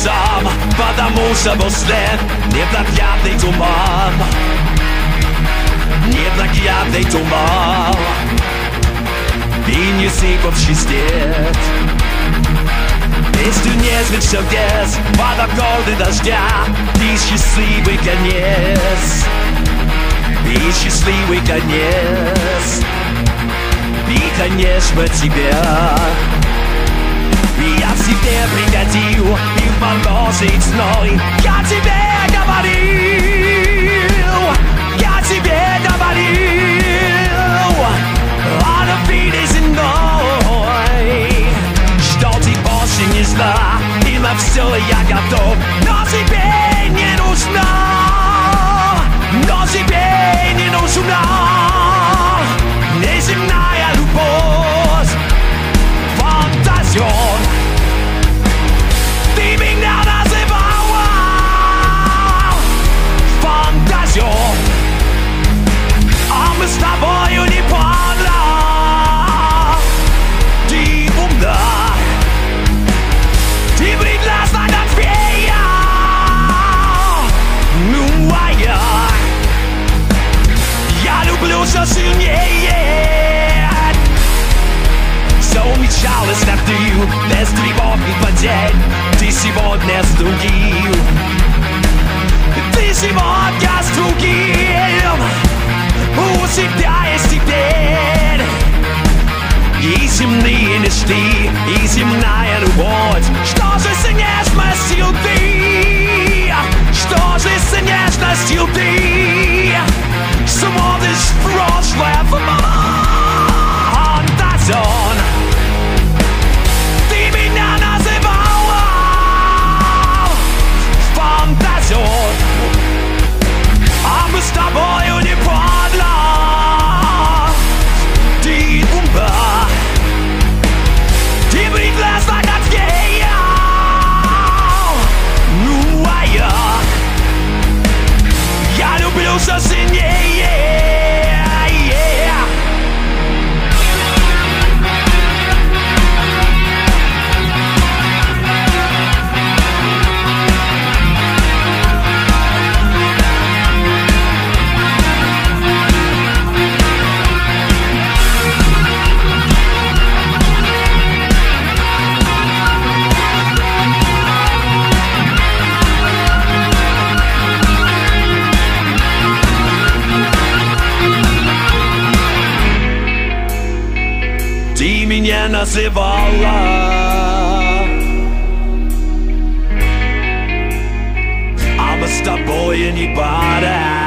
сам, потому что был след, непроглядный туман. Непроглядный туман і не сипавший след. Если не звучал грез под аккорды дождя, и счастливый конец, и счастливый конец, и, конечно, тебя. И я себе пригодил, и в мороз, и весной я тебе говорил, я тебе говорил о любви земной, что ты больше не зла, и на все я готов, но тебе не нужна, но тебе не нужна неземная любовь, фантазион. Ты меня называла фантазион, а мы с тобою не пара. Ты умна, ты прекрасна, как фея. Ну а я люблю все сильнее. Все умечалось на ты, без тревог и потерь. Ты сегодня с другим, ты сегодня с другим. У себя есть теперь и земные мечты, и земная любовь. Что же с нежностью ты? Что же с нежностью ты? Смотришь в прошлое, в фантазион. Ты меня называла фантазион, а мы с тобою не падла. Ты умна, ты прекрасна, как фея. Ну а я люблю все сильнее. Ты меня называла, а мы с тобой не пара.